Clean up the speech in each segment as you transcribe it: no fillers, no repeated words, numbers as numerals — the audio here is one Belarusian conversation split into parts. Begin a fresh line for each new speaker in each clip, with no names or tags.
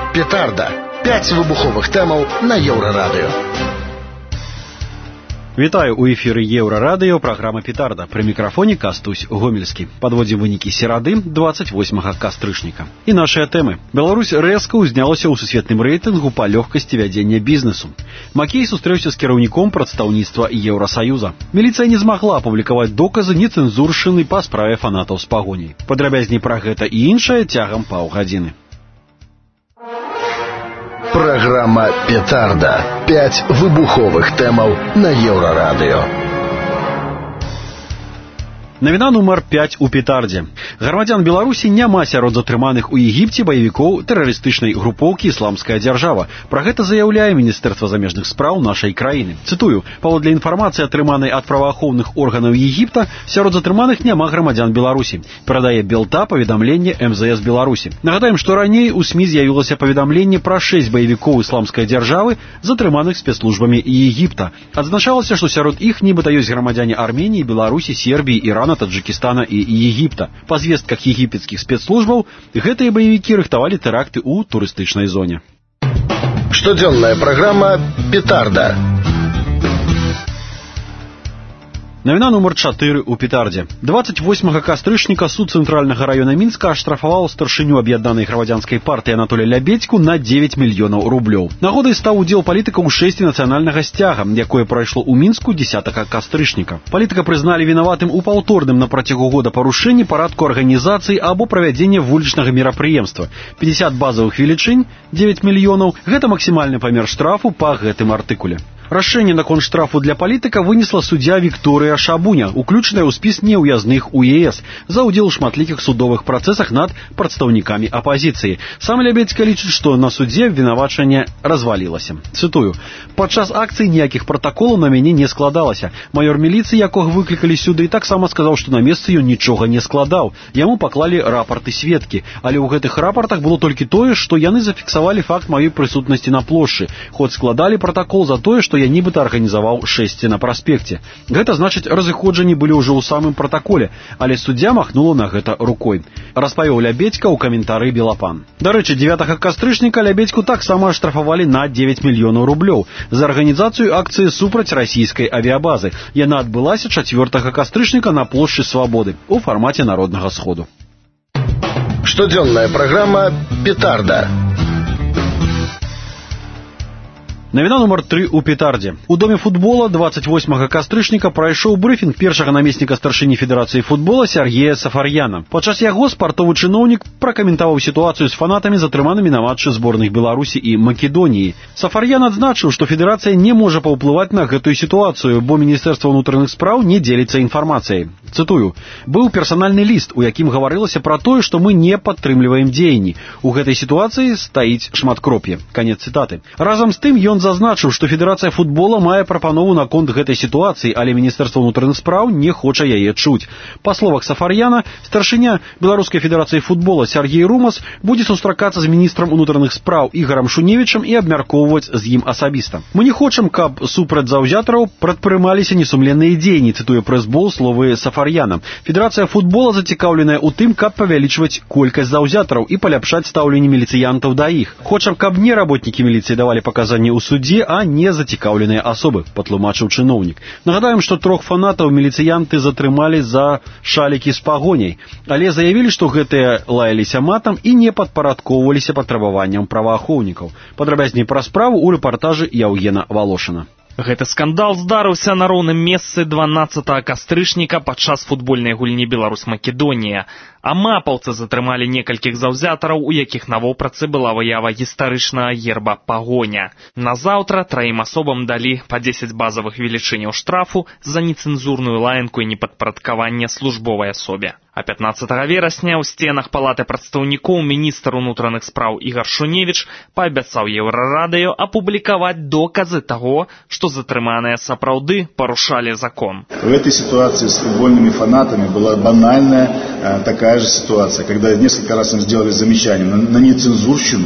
Петарда. 5 вибухових темаў на Еўрарадыё.
Вітаю, у эфіры Еўрарадыё, праграма «Петарда». Пры мікрафоне Кастусь Гомельскі. Падводзім вынікі серады, 28 кастрычніка. І нашыя тэмы. Беларусь рэзка ўзнялася ў сусветным рэйтынгу па лёгкасці вядзення бізнесу. Макей сустрэўся з кіраўніком прадстаўніцтва Еўрасаюза. Міліцыя не змагла апублікаваць доказы нецэнзуршчыны па справе фанатаў з пагоняй. Падрабязней пра гэта і іншае цягам паўгадзіны.
Программа «Петарда». 5 выбуховых темаў на Еўрарадыё.
Навіна нумар 5 у Петардзе. Грамадзян Беларусі няма сярод затрыманых у Егіпце баевікоў тэрарыстычнай групоўкі «Ісламская дзяржава». Пра гэта заяўляе Міністэрства замежных спраў нашай краіны. Цытую, паводле інфармацыі, атрыманай ад праваахоўных органаў Егіпта, сярод затрыманых няма грамадзян Беларусі. Перадае Белта паведамленне МЗС Беларусі. Нагадаем, што раней у СМІ з'явілася паведамленне пра 6 баевікоў «Ісламскай дзяржавы», затрыманых спецслужбамі Егіпта. Адзначалася, што сярод іх нібыта ёсць грамадзяне Арменіі, Беларусі, Сербіі, Ірана, Таджикистана и Египта. По звестках египетских спецслужбаў, гэтыя баевікі рыхтавалі тэракты ў турыстычнай зоне.
Штодзённая праграма «Петарда».
Навіна нумар 4 у Петардзе. 28 кастрычніка суд цэнтральнага раёна Мінска аштрафаваў старшыню аб'яднанай грамадзянскай партыі Анатолія Лябедзьку на 9 мільёнаў рублёў. Нагодай стаў удзел палітыка ў шэсці нацыянальнага сцяга, якое прайшло ў Мінску 10 кастрычніка. Палітыка прызналі вінаватым у паўторным на працягу года парушэнні парадку арганізацыі або правядзення вулічнага мерапрыемства. 50 базавых велічынь, 9 мільёнаў – гэта максімальны памер штрафу па гэтым артыкуле. Рашэнне наконт штрафу для палітыка вынесла суддзя Вікторыя Шабуня, уключаная ў спіс неўязных у ЕС, за ўдзел у шматлікіх судовых працэсах над прадстаўнікамі апазіцыі. Сам Лябедзька лічыць, што на судзе абвінавачанне развалілася. Цытую. Падчас акцыі ніякіх пратаколаў на мяне не складалася. Маёр міліцыі, якога выклікалі сюды, таксама сказаў, што на месцы ён нічога не складаў. Яму паклалі рапарты сведкі, але ў гэтых рапартах было толькі тое, што яны зафіксавалі факт маёй прысутнасці на плошчы, хоць складалі пратакол за тое, што я нібыта арганізаваў шэсці на праспекце. Гэта значыць, разыходжанні былі ўжо ў самым пратаколе, але суддзя махнула на гэта рукой. Распавёў Лябедзька ў каментары Белапан. Дарэчы, 9 кастрычніка Лябедзьку таксама аштрафавалі на 9 мільёнаў рублёў за арганізацыю акцыі супраць расійскай авіябазы. Яна адбылася 4 кастрычніка на плошчы Свабоды у фармаце народнага сходу.
Штодзённая праграма «Петарда».
Навіна нумар 3 у Петардзе. У доме футбола 28 кастрычніка прайшоў брыфінг першага намесніка старшыні Федэрацыі футбола Сергея Сафарьяна. Падчас яго спартовы чыноўнік пракаментаваў сітуацыю з фанатамі, затрыманымі на матчы зборных Беларусі і Македоніі. Сафарьян адзначыў, што федэрацыя не можа паўплываць на гэтую сітуацыю, бо Міністэрства ўнутраных спраў не дзеліцца інфармацыяй. Цытую. Быў персанальны ліст, у якім гаварылася пра тое, што мы не падтрымліваем дзеянні. У гэтай сітуацыі стаіць шматкроп'е. Канец цытаты. Разам з тым ён зазначыў, што Федэрацыя футбола мае прапанову наконт гэтай сітуацыі, але Міністэрства ўнутраных спраў не хоча яе чуць. Па словах Сафарьяна, старшыня Беларускай Федэрацыі футбола Сергей Румас будзе сустракацца з міністрам унутраных спраў Ігарам Шуневічам і абмяркоўваць з ім асабіста. Мы не хочам, каб супраць заўзятараў прадпрымаліся несумленныя дзеянні, цытуе прэс-бол словы Сафарьяна. Федэрацыя футбола зацікаўленая ў тым, каб павялічваць колькасць заўзятараў і паляпшаць стаўленне міліцыянтаў да іх. Хочам, каб не работнікі міліцыі давалі паказанні ў судзе, а не зацікаўленыя асобы, патлумачыў чыноўнік. Нагадаем, што 3 фанатаў міліцыянты затрымалі за шалікі з пагоняй, але заявілі, што гэтыя лаяліся матам і не падпарадкоўваліся патрабаванням праваахоўнікаў. Падрабязней пра справу ў рэпартажы Яўгена Волошина.
Гэты скандал здарыўся на роўным месцы 12 кастрычніка падчас футбольнай гульні Беларусь-Македонія. А мапаўцы затрымалі некалькіх заўзятараў, у якіх на вопратцы была выява гістарычнага герба пагоня. Назаўтра 3 асобам далі па 10 базавых велічыняў штрафу за нецэнзурную лаянку і непадпарадкаванне службовай асобе. А 15 верасня ў стенах палаты прадстаўнікоў міністр унутраных спраў Ігар Шуневіч паабяцаў Еўрарадыё апублікаваць доказы таго, што затрыманыя сапраўды парушалі закон.
В этой ситуации с футбольными фанатами была банальная такая же ситуация, когда несколько раз им сделали замечание на нецензурщину,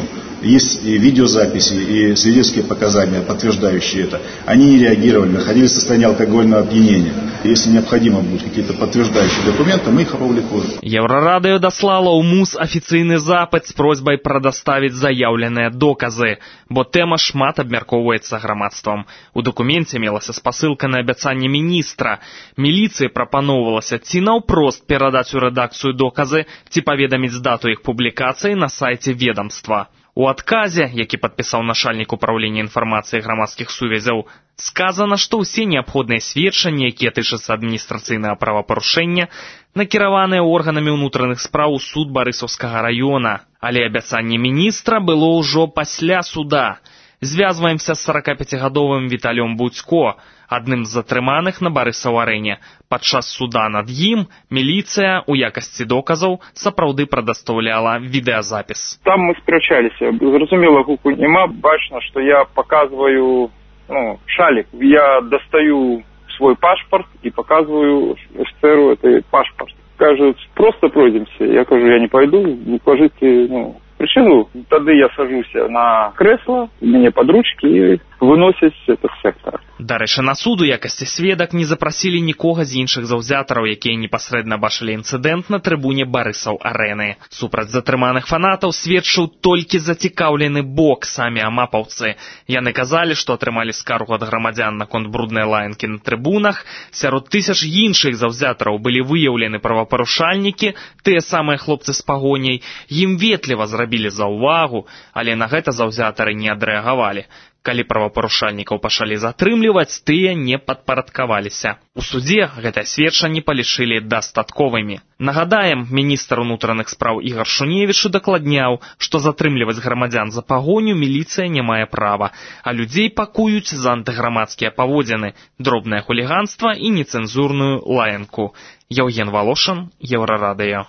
есть и видеозаписи, и свидетельские показания, подтверждающие это. Они не реагировали, находились в состоянии алкогольного опьянения. Если необходимо будут какие-то подтверждающие документы, мы их опубликуем.
Еўрарадыё даслала ў МУС афіцыйны запыт з просьбай прадаставіць заяўленыя доказы, бо тэма шмат абмяркоўваецца грамадствам. У дакуменце мелася спасылка на абяцанне міністра. Міліцыі прапаноўвалася ці наўпрост перадаць у рэдакцыю доказы, ці паведаміць дату іх публікацыі на сайце ведомства. У адказе, які падпісаў начальнік управлення інфармацыі грамадскіх сувязяў, сказана, што ўсе неабходныя сведчанні, якія тычацца адміністрацыйнага правапарушэння, накіраваныя органамі ўнутраных спраў у суд Барысаўскага раёна. Але абяцанне міністра было ўжо пасля суда. Звязваемся з 45-гадовым Віталём Будзько, адным з затрыманых на Барысаў-арэне. Падчас суда над ім міліцыя у якасці доказаў сапраўды прадастаўляла відэазапіс.
Там мы спрачаліся. Зразумела, гуку няма. Бачна, што я показываю шалик. Я достаю свой пашпарт и показываю офицеру этот пашпарт. Кажут, просто пройдемся. Я кажу, я не пойду, покажите, причину. Тогда я сажусь на кресло, мне под ручки и выносят это с сектора.
Дарэчы, на суд у якасці сведак не запрасілі нікога з іншых заўзятараў, якія непасрэдна бачылі інцыдэнт на трыбуне Барысаў-арэны. Супраць затрыманых фанатаў сведчыў толькі зацікаўлены бок, самі амапаўцы. Яны казалі, што атрымалі скаргу ад грамадзян наконт бруднай лаянкі на трыбунах. Сярод тысяч іншых заўзятараў былі выяўлены правапарушальнікі, тыя самыя хлопцы з пагоняй. Ім ветліва зрабілі заўвагу, але на гэта заўзятары не адрэагавалі. Калі правапарушальнікаў пачалі затрымліваць, тыя не падпарадкаваліся. У судзе гэтыя сведчанні палічылі дастатковымі. Нагадаем, міністр унутраных спраў Ігар Шуневіч удакладняў, што затрымліваць грамадзян за пагоню міліцыя не мае права, а людзей пакуюць за антыграмадскія паводзіны, дробнае хуліганства і нецэнзурную лаянку. Яўген Волошин, Еўрарадыё.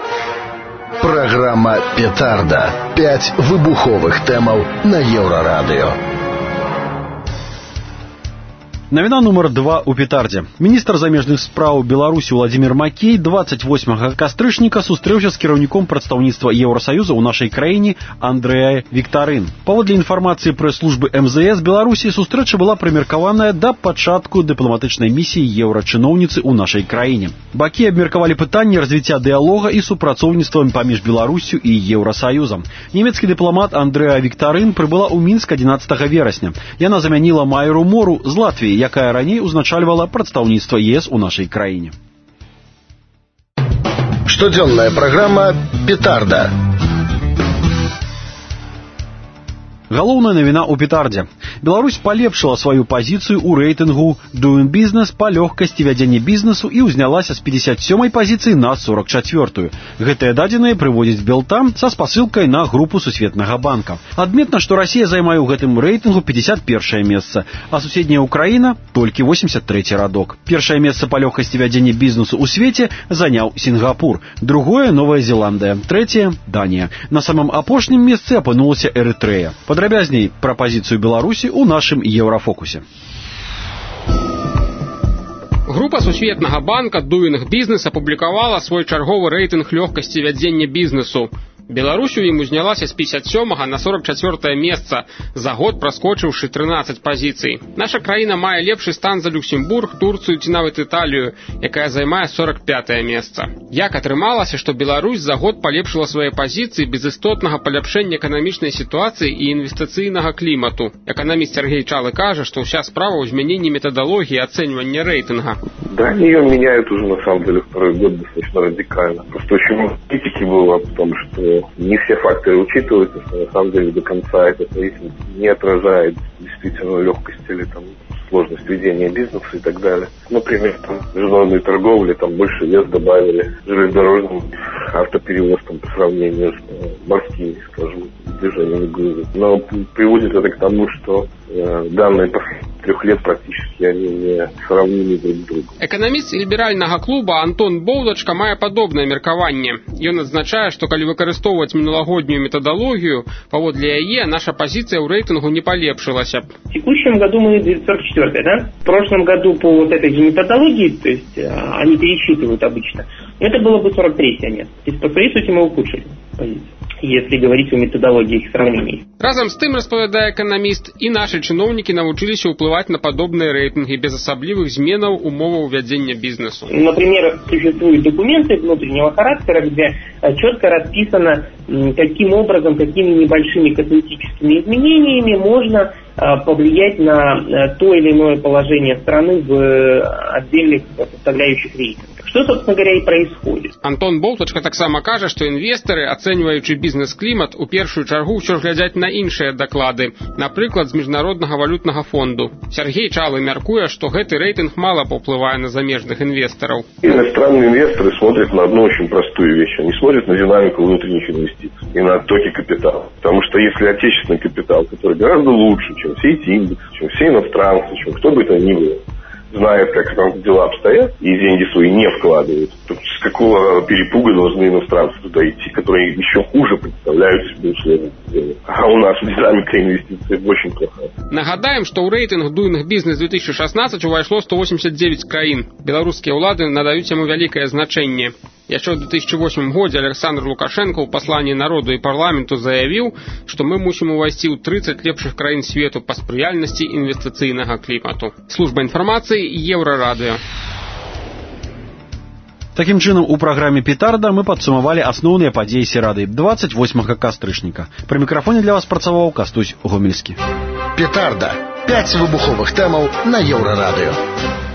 Программа «Петарда». 5 выбуховых тэмаў на Еўрарадыё.
Навіна нумар 2 у петардзе. Міністр замежных спраў Беларусі Владзімір Макей 28 кастрычніка сустрэўся з кіраўніком прадстаўніцтва Еўрасаюза ў нашай краіне Андрэа Віктарын. Паводле інфармацыі прэс-службы МЗС Беларусі, сустрэча была прымеркаваная да пачатку дыпламатычнай місіі еўрачыноўніцы ў нашай краіне. Бакі абмеркавалі пытанне развіцця дыялога і супрацоўніцтва паміж Беларусю і Еўрасаюзам. Нямецкі дыпламат Андрэа Віктарын прыбыла ў Мінск 11 верасня. Яна замяніла Майру Мору з Латвіі, якая раней узначальвала прадстаўніцтва ЕС у нашай краіне.
Штодзённая праграма «Петарда».
Галоўная навіна ў петардзе. Беларусь палепшыла сваю пазіцыю ў рэйтынгу Doing Business па лёгкасці вядзення бізнесу і ўзнялася з 57-й пазіцыі на 44-ю. Гэтыя дадзеныя прыводзіць Белта са спасылкай на групу Сусветнага банка. Адметна, што Расія займае ў гэтым рэйтынгу 51-е месца, а суседняя Украіна толькі 83-й радок. Першае месца па лёгкасці вядзення бізнесу ў свеце заняў Сінгапур, другое Новая Зеландыя, трэцяе Данія. На самым апошнім месцы апынулася Эрытрэя. Падрабязней пра пазіцыю Беларусі у нашым Еўрафокусе.
Група Сусветнага банка Doing Business апублікавала свой чарговы рэйтынг лёгкасці вядзення бізнесу. Беларусь у ім узнялася з 57-га на 44-е месца, за год праскочыўшы 13 пазіцый. Наша краіна мае лепшы стан за Люксембург, Турцыю ці нават Італію, якая займае 45-е месца. Як атрымалася, што Беларусь за год палепшыла свае пазіцыі без істотнага паляпшэння эканамічнай сітуацыі і інвестыцыйнага клімату? Эканаміст Сергей Чалы кажа, што ўся справа ў змяненні метадалогіі ацэньвання рэйтынга.
Да, ее меняют уже на самом деле второй год достаточно радикально. Просто очень много критики было, потому что не все факторы учитываются, что на самом деле до конца этот рейтинг не отражает действительно легкость или сложность ведения бизнеса и так далее. Например, международной торговли больше вес добавили железнодорожным автоперевозкам по сравнению с морскими, скажем, движениями грузов. Но приводит это к тому, что данные последних 3 лет практически они не сравнимы друг с другом.
Эканаміст ліберальнага клуба Антон Боўдачка мае падобнае меркаванне. Ён адзначае, што калі выкарыстоўваць мінулагоднюю метадалогію, паводле яе наша пазіцыя ў рэйтынгу не палепшылася.
В текущем году мы 44-й, да? В прошлом году по вот этой же методологии, то есть они пересчитывают обычно, это было бы 43-е место. То есть по своей сути мы ухудшили позицию. если говорить о методологии их сравнений.
Разам з тым, распавядае эканаміст, і нашы чыноўнікі навучыліся ўплываць на падобныя рэйтынгі без асаблівых зменаў умоваў вядзення бізнесу.
Например, существуют документы внутреннего характера, где четко расписано, каким образом, какими небольшими косметическими изменениями можно повлиять на то или иное положение страны в отдельных составляющих рейтинга. Что, собственно говоря, и происходит.
Антон Болтачка таксама кажа, што інвестары, ацэньваючы бізнес-клімат, у першую чаргу ўсё ж глядзяць на іншыя даклады, напрыклад, з Міжнароднага валютнага фонду. Сергей Чалы мяркуе, што гэты рэйтынг мала паўплывае на замежных инвесторов.
Иностранные инвесторы смотрят на одну очень простую вещь. Они смотрят на динамику внутренних инвестиций и на оттоки капитала. Потому что если отечественный капитал, который гораздо лучше, чем все эти индексы, чем все иностранцы, чем кто бы то ни было, знает, как там дела обстоят, и деньги свои не вкладывают, то с какого перепуга должны иностранцы туда идти, которые еще хуже представляют себе условия. А у нас динамика инвестиций очень плохая.
Нагадаем, что ў рэйтынг дуйных бізнес 2016 увайшло 189 краін. Беларускія ўлады надаюць яму вялікае значэнне. Яшчэ ў 2008 годзе Александр Лукашенко ў пасланні народу і парламенту заявіў, што мы мусім увайсці ў 30 лепшых краін свету па спрыяльнасці інвестыцыйнага клімату. Служба інфармацыі Еўрарадыё.
Такім чынам, у праграме «Петарда» мы падсумавалі асноўныя падзеі серады 28 кастрычніка. Пры мікрафоне для вас працаваў Кастусь Гомельскі.
«Петарда» – 5 выбуховых тэмаў на Еўрарадыё.